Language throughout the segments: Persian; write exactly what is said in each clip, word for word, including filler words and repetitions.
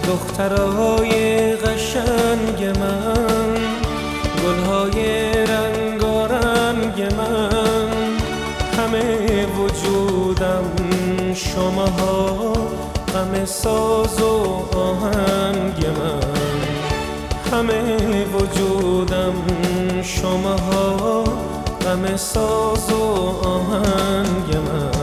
دخترهای قشنگ من، گلهای رنگارنگ من، همه وجودم شماها، غم ساز و آهنگ من، همه وجودم شماها، غم ساز و آهنگ من.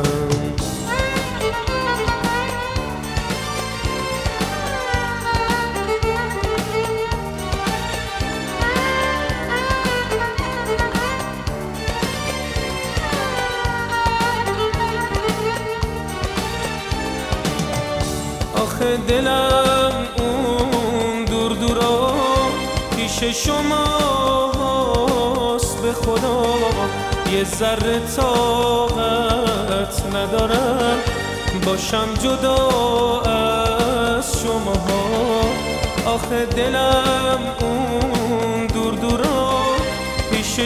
آخه دلم اون دور دورا پیش شماست، به خدا یه ذره طاقت ندارم باشم جدا از شماها. آخه دلم اون دور دورا پیش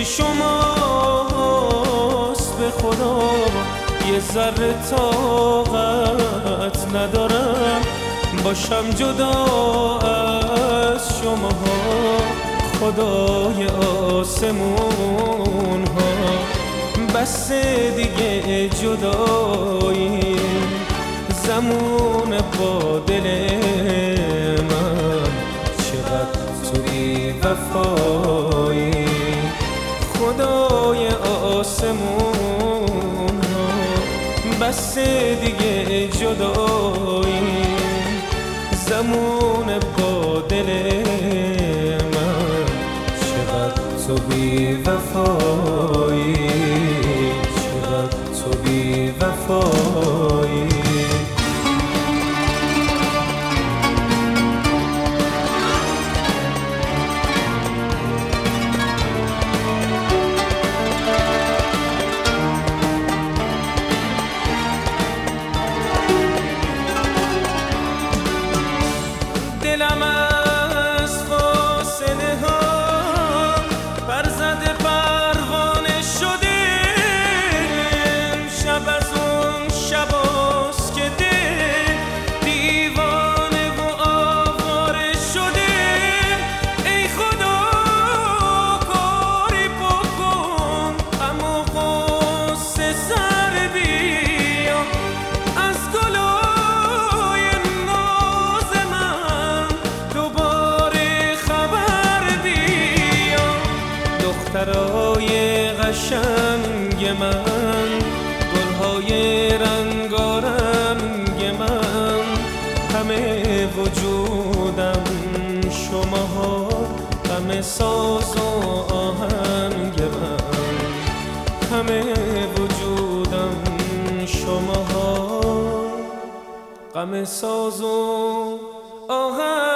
شماست، به خدا یه ذره طاقت ندارم باشم جدا از شماها. خدای آسمون ها بس دیگه جدایی، زمون با دل من چقدر تو بی وفایی. خدای آسمون ها بس دیگه جدایی، زمون با دل من چقدر تو بی وفایی، چقدر تو بی وفایی. دلم از فاصله ها پرزده پروانه شده، شب از اون شباست که دل دیوانه و آواره شده. ای خدا کاری بکن، اما غصه سر بیا از گلای ناز من، دوباره خبر بیا. دخترای قشنگ من، گلهای رنگارنگ من، همه وجودم شماها، غم ساز و آهنگ من، همه وجودم شماها، غم ساز و آهنگ